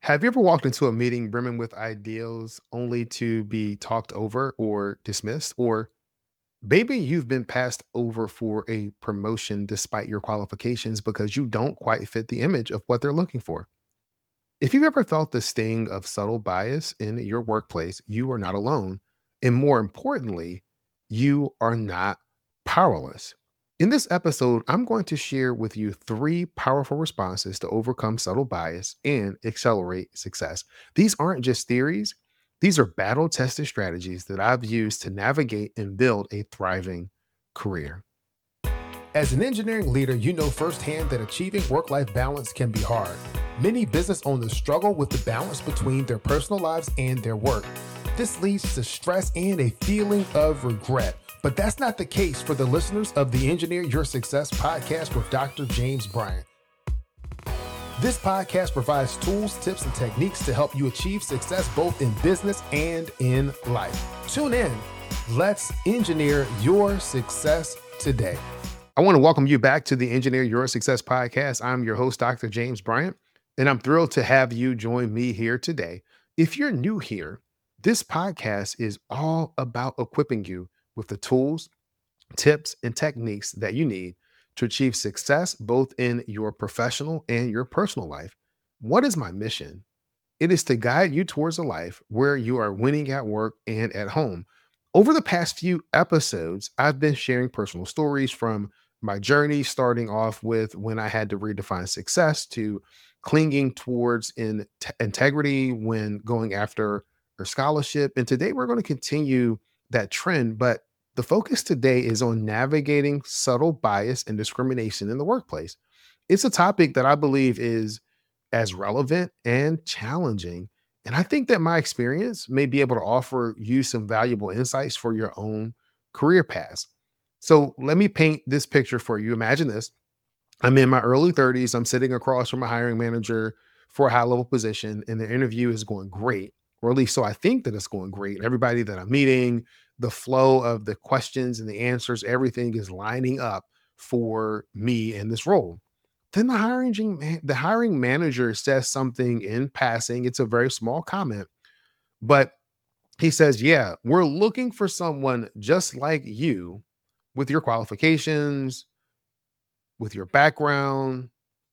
Have you ever walked into a meeting brimming with ideals only to be talked over or dismissed? Or maybe you've been passed over for a promotion despite your qualifications because you don't quite fit the image of what they're looking for. If you've ever felt the sting of subtle bias in your workplace, you are not alone. And more importantly, you are not powerless. In this episode, I'm going to share with you three powerful responses to overcome subtle bias and accelerate success. These aren't just theories, these are battle tested strategies that I've used to navigate and build a thriving career. As an engineering leader, you know firsthand that achieving work life balance can be hard. Many business owners struggle with the balance between their personal lives and their work. This leads to stress and a feeling of regret. But that's not the case for the listeners of the Engineer Your Success podcast with Dr. James Bryant. This podcast provides tools, tips, and techniques to help you achieve success both in business and in life. Tune in. Let's engineer your success today. I want to welcome you back to the Engineer Your Success podcast. I'm your host, Dr. James Bryant, and I'm thrilled to have you join me here today. If you're new here, this podcast is all about equipping you with the tools, tips, and techniques that you need to achieve success both in your professional and your personal life. What is my mission? It is to guide you towards a life where you are winning at work and at home. Over the past few episodes, I've been sharing personal stories from my journey, starting off with when I had to redefine success to clinging towards integrity when going after a scholarship. And today we're going to continue that trend, but the focus today is on navigating subtle bias and discrimination in the workplace. It's a topic that I believe is as relevant and challenging. And I think that my experience may be able to offer you some valuable insights for your own career paths. So let me paint this picture for you. Imagine this. I'm in my early 30s. I'm sitting across from a hiring manager for a high level position, and the interview is going great, or at least so I think that it's going great. Everybody that I'm meeting, the flow of the questions and the answers, everything is lining up for me in this role. Then the hiring manager says something in passing. It's a very small comment, but he says, "Yeah, we're looking for someone just like you with your qualifications, with your background,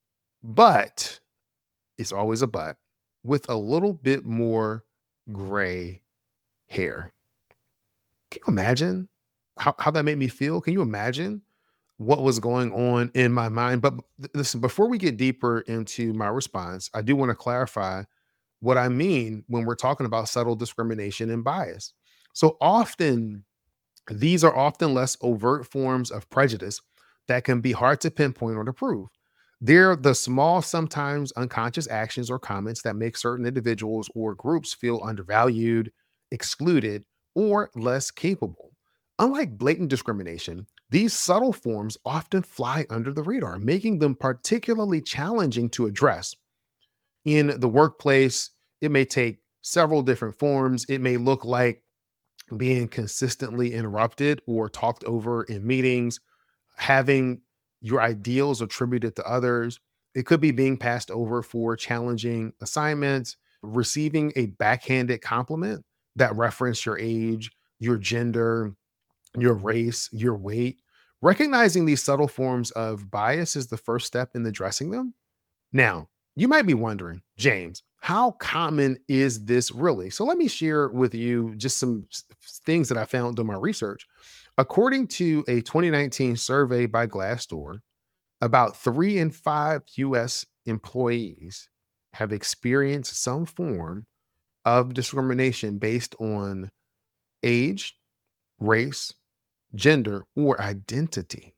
but it's always a but with a little bit more gray hair." Can you imagine how that made me feel? Can you imagine what was going on in my mind? But listen, before we get deeper into my response, I do want to clarify what I mean when we're talking about subtle discrimination and bias. So often, these are often less overt forms of prejudice that can be hard to pinpoint or to prove. They're the small, sometimes unconscious actions or comments that make certain individuals or groups feel undervalued, excluded, or less capable. Unlike blatant discrimination, these subtle forms often fly under the radar, making them particularly challenging to address. In the workplace, it may take several different forms. It may look like being consistently interrupted or talked over in meetings, having your ideals attributed to others. It could be being passed over for challenging assignments, receiving a backhanded compliment that reference your age, your gender, your race, your weight. Recognizing these subtle forms of bias is the first step in addressing them. Now, you might be wondering, James, how common is this really? So let me share with you just some things that I found in my research. According to a 2019 survey by Glassdoor, about 3 in 5 US employees have experienced some form of discrimination based on age, race, gender, or identity.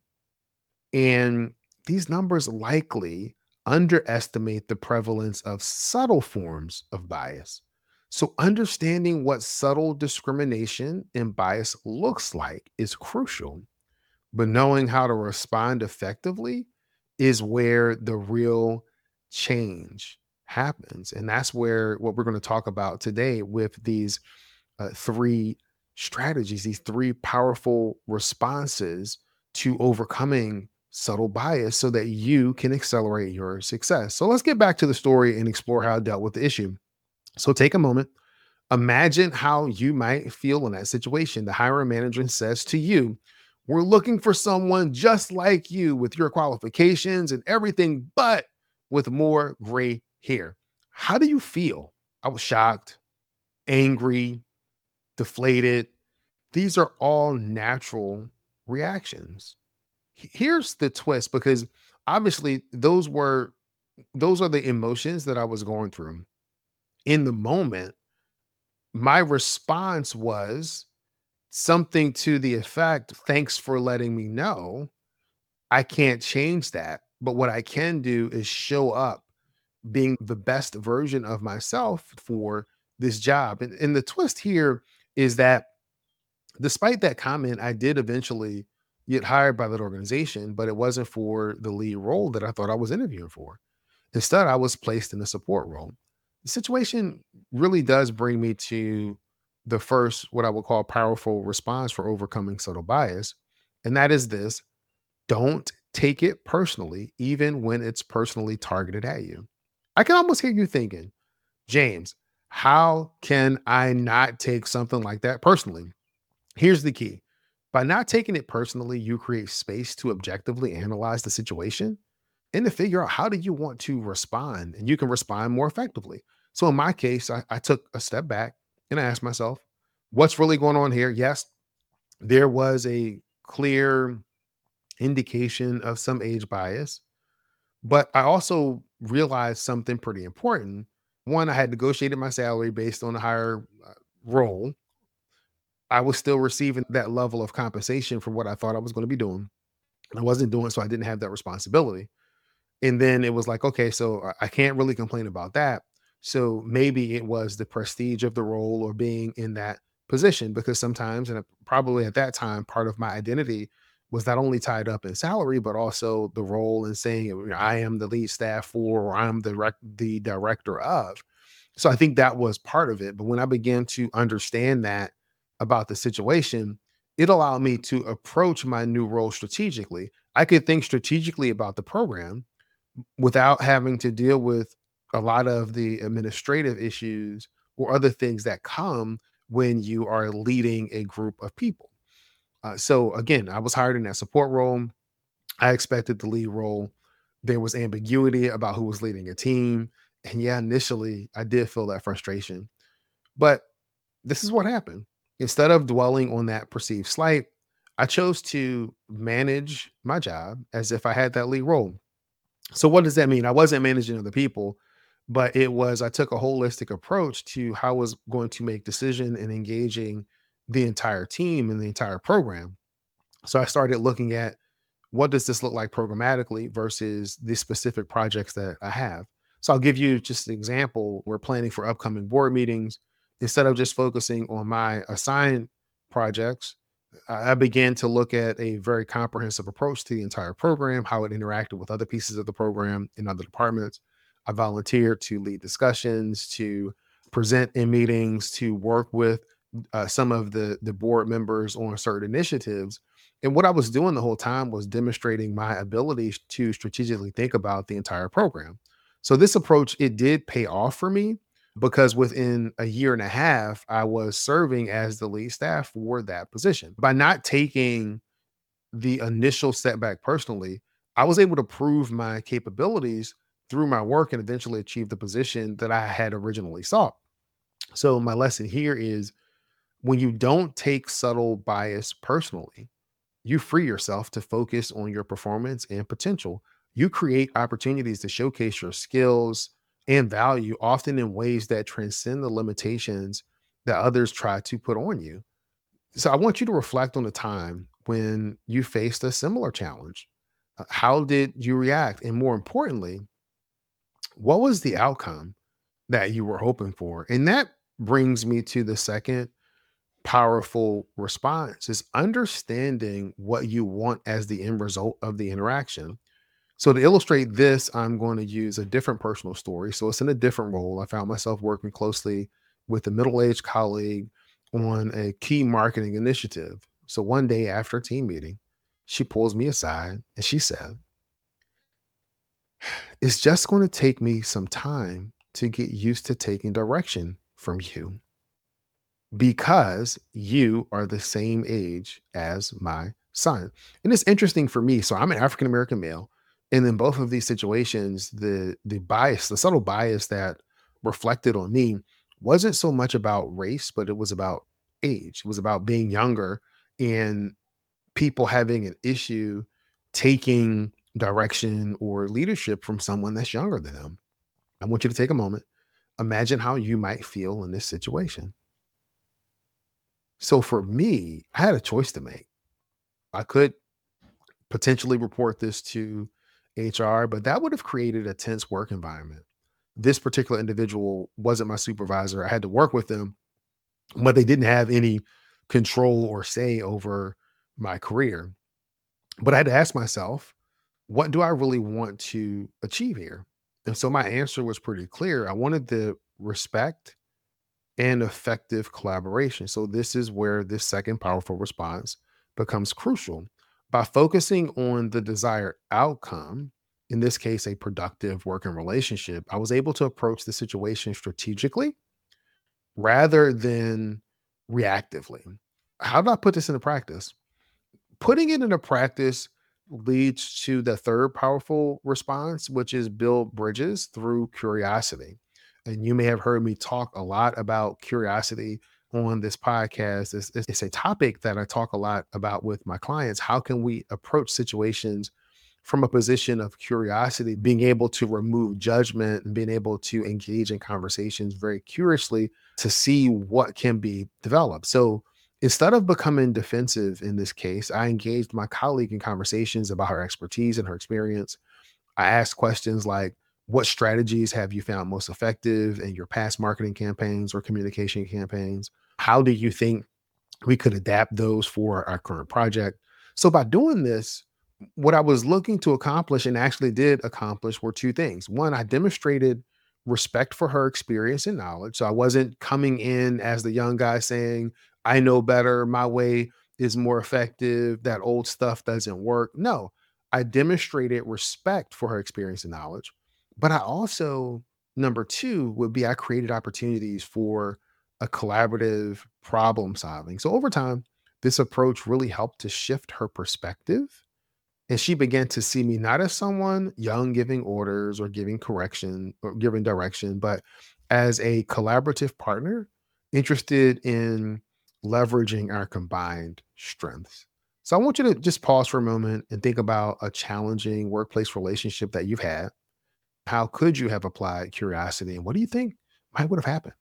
And these numbers likely underestimate the prevalence of subtle forms of bias. So, understanding what subtle discrimination and bias looks like is crucial, but knowing how to respond effectively is where the real change happens. And that's where what we're going to talk about today with these three strategies, these three powerful responses to overcoming subtle bias so that you can accelerate your success. So let's get back to the story and explore how I dealt with the issue. So take a moment. Imagine how you might feel in that situation. The hiring manager says to you, "We're looking for someone just like you with your qualifications and everything, but with more gray hair." How do you feel? I was shocked, angry, deflated. These are all natural reactions. Here's the twist, because obviously those are the emotions that I was going through. In the moment, my response was something to the effect, "Thanks for letting me know. I can't change that. But what I can do is show up being the best version of myself for this job." And the twist here is that despite that comment, I did eventually get hired by that organization, but it wasn't for the lead role that I thought I was interviewing for. Instead, I was placed in a support role. The situation really does bring me to the first, what I would call powerful response for overcoming subtle bias. And that is this: don't take it personally, even when it's personally targeted at you. I can almost hear you thinking, "James, how can I not take something like that personally?" Here's the key: by not taking it personally, you create space to objectively analyze the situation and to figure out how do you want to respond, and you can respond more effectively. So in my case, I took a step back and I asked myself, what's really going on here? Yes, there was a clear indication of some age bias, but I also realized something pretty important. One, I had negotiated my salary based on a higher role. I was still receiving that level of compensation for what I thought I was going to be doing. And I wasn't doing, so I didn't have that responsibility. And then it was like, okay, so I can't really complain about that. So maybe it was the prestige of the role or being in that position, because sometimes, and probably at that time, part of my identity was not only tied up in salary, but also the role and saying, I am the lead staff for, or I'm the director of. So I think that was part of it. But when I began to understand that about the situation, it allowed me to approach my new role strategically. I could think strategically about the program without having to deal with a lot of the administrative issues or other things that come when you are leading a group of people. So again, I was hired in that support role. I expected the lead role. There was ambiguity about who was leading a team. And yeah, initially I did feel that frustration. But this is what happened. Instead of dwelling on that perceived slight, I chose to manage my job as if I had that lead role. So what does that mean? I wasn't managing other people, but it was, I took a holistic approach to how I was going to make decision and engaging the entire team and the entire program. So I started looking at, what does this look like programmatically versus the specific projects that I have. So I'll give you just an example. We're planning for upcoming board meetings. Instead of just focusing on my assigned projects, I began to look at a very comprehensive approach to the entire program, how it interacted with other pieces of the program in other departments. I volunteered to lead discussions, to present in meetings, to work with some of the board members on certain initiatives. And what I was doing the whole time was demonstrating my ability to strategically think about the entire program. So this approach, it did pay off for me, because within a year and a half, I was serving as the lead staff for that position. By not taking the initial setback personally, I was able to prove my capabilities through my work and eventually achieve the position that I had originally sought. So my lesson here is, when you don't take subtle bias personally, you free yourself to focus on your performance and potential. You create opportunities to showcase your skills and value, often in ways that transcend the limitations that others try to put on you. So I want you to reflect on the time when you faced a similar challenge. How did you react? And more importantly, what was the outcome that you were hoping for? And that brings me to the second powerful response, is understanding what you want as the end result of the interaction. So to illustrate this, I'm going to use a different personal story. So it's in a different role. I found myself working closely with a middle-aged colleague on a key marketing initiative. So one day after a team meeting, She pulls me aside and she said, "It's just going to take me some time to get used to taking direction from you because you are the same age as my son." And it's interesting for me. So I'm an African American male. And in both of these situations, the bias, the subtle bias that reflected on me wasn't so much about race, but it was about age. It was about being younger and people having an issue taking direction or leadership from someone that's younger than them. I want you to take a moment. Imagine how you might feel in this situation. So for me, I had a choice to make. I could potentially report this to HR, but that would have created a tense work environment. This particular individual wasn't my supervisor. I had to work with them, but they didn't have any control or say over my career. But I had to ask myself, what do I really want to achieve here? And so my answer was pretty clear. I wanted the respect and effective collaboration. So this is where this second powerful response becomes crucial. By focusing on the desired outcome, in this case, a productive working relationship, I was able to approach the situation strategically rather than reactively. How do I put this into practice? Putting it into practice leads to the third powerful response, which is build bridges through curiosity. And you may have heard me talk a lot about curiosity on this podcast. It's a topic that I talk a lot about with my clients. How can we approach situations from a position of curiosity, being able to remove judgment and being able to engage in conversations very curiously to see what can be developed? So, instead of becoming defensive in this case, I engaged my colleague in conversations about her expertise and her experience. I asked questions like, what strategies have you found most effective in your past marketing campaigns or communication campaigns? How do you think we could adapt those for our current project? So, by doing this, what I was looking to accomplish and actually did accomplish were two things. One, I demonstrated respect for her experience and knowledge. So I wasn't coming in as the young guy saying, I know better, my way is more effective, that old stuff doesn't work. No, I demonstrated respect for her experience and knowledge. But I also, number two, would be I created opportunities for a collaborative problem solving. So over time, this approach really helped to shift her perspective, and she began to see me not as someone young giving orders or giving correction or giving direction, but as a collaborative partner interested in leveraging our combined strengths. So I want you to just pause for a moment and think about a challenging workplace relationship that you've had. How could you have applied curiosity, and what do you think might would have happened?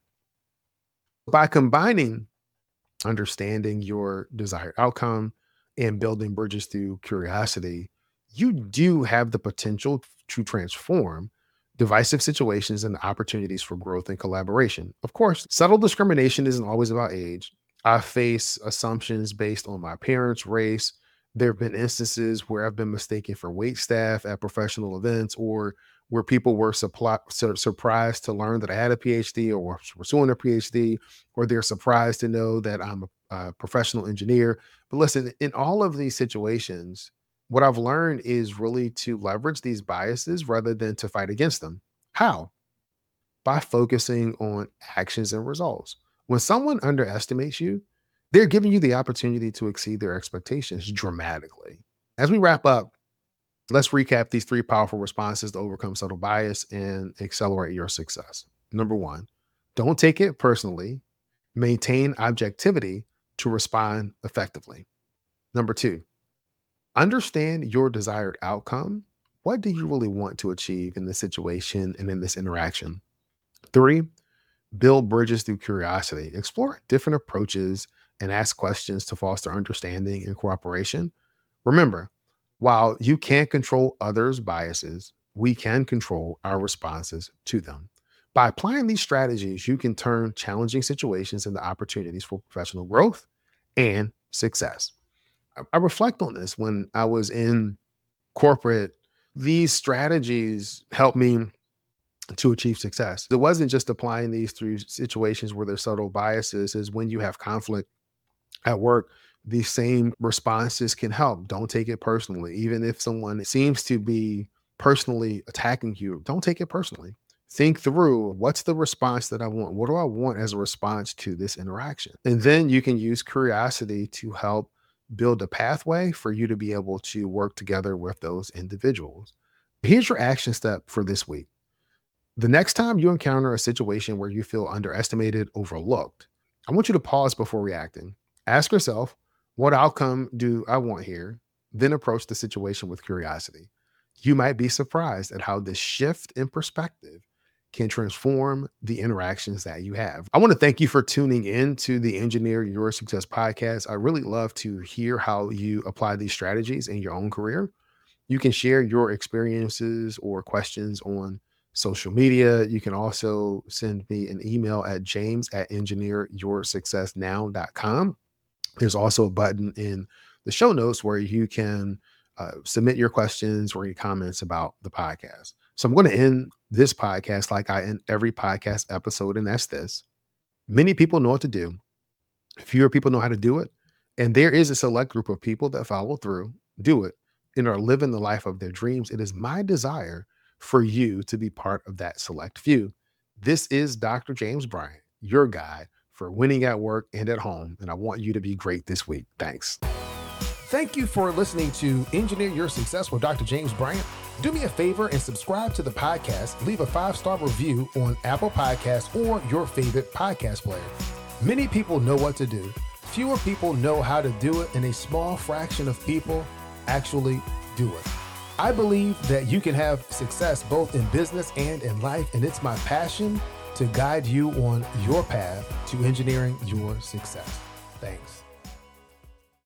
By combining understanding your desired outcome and building bridges through curiosity, you do have the potential to transform divisive situations into opportunities for growth and collaboration. Of course, subtle discrimination isn't always about age. I face assumptions based on my parents' race. There have been instances where I've been mistaken for wait staff at professional events, or where people were surprised to learn that I had a PhD or was pursuing a PhD, or they're surprised to know that I'm a professional engineer. But listen, in all of these situations, what I've learned is really to leverage these biases rather than to fight against them. How? By focusing on actions and results. When someone underestimates you, they're giving you the opportunity to exceed their expectations dramatically. As we wrap up, let's recap these three powerful responses to overcome subtle bias and accelerate your success. Number one, don't take it personally. Maintain objectivity to respond effectively. Number two, understand your desired outcome. What do you really want to achieve in this situation and in this interaction? Three, build bridges through curiosity. Explore different approaches and ask questions to foster understanding and cooperation. Remember, while you can't control others' biases, we can control our responses to them. By applying these strategies, you can turn challenging situations into opportunities for professional growth and success. I reflect on this when I was in corporate. These strategies helped me to achieve success. It wasn't just applying these through situations where there's subtle biases, is when you have conflict at work, these same responses can help. Don't take it personally. Even if someone seems to be personally attacking you, don't take it personally. Think through, what's the response that I want? What do I want as a response to this interaction? And then you can use curiosity to help build a pathway for you to be able to work together with those individuals. Here's your action step for this week. The next time you encounter a situation where you feel underestimated, overlooked, I want you to pause before reacting. Ask yourself, what outcome do I want here? Then approach the situation with curiosity. You might be surprised at how this shift in perspective can transform the interactions that you have. I want to thank you for tuning in to the Engineer Your Success podcast. I really love to hear how you apply these strategies in your own career. You can share your experiences or questions on social media. You can also send me an email at james@engineeryoursuccessnow.com. There's also a button in the show notes where you can submit your questions or your comments about the podcast. So I'm going to end this podcast like I end every podcast episode, and that's this. Many people know what to do. Fewer people know how to do it. And there is a select group of people that follow through, do it, and are living the life of their dreams. It is my desire for you to be part of that select few. This is Dr. James Bryant, your guide for winning at work and at home. And I want you to be great this week. Thanks. Thank you for listening to Engineer Your Success with Dr. James Bryant. Do me a favor and subscribe to the podcast. Leave a 5-star review on Apple Podcasts or your favorite podcast player. Many people know what to do. Fewer people know how to do it, and a small fraction of people actually do it. I believe that you can have success both in business and in life, and it's my passion to guide you on your path to engineering your success. Thanks.